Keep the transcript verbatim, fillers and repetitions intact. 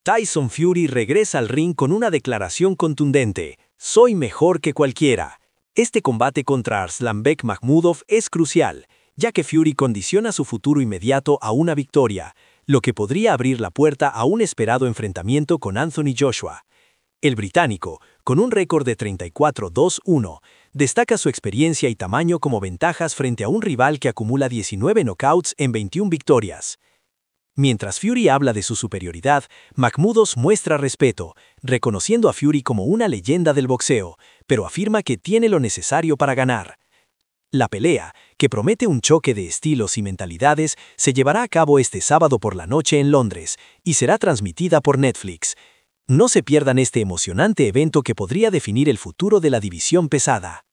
Tyson Fury regresa al ring con una declaración contundente: "Soy mejor que cualquiera". Este combate contra Arslanbek Makhmudov es crucial, ya que Fury condiciona su futuro inmediato a una victoria, lo que podría abrir la puerta a un esperado enfrentamiento con Anthony Joshua. El británico, con un récord de treinta y cuatro a dos a uno, destaca su experiencia y tamaño como ventajas frente a un rival que acumula diecinueve knockouts en veintiuna victorias. Mientras Fury habla de su superioridad, Makhmudov muestra respeto, reconociendo a Fury como una leyenda del boxeo, pero afirma que tiene lo necesario para ganar. La pelea, que promete un choque de estilos y mentalidades, se llevará a cabo este sábado por la noche en Londres y será transmitida por Netflix. No se pierdan este emocionante evento que podría definir el futuro de la división pesada.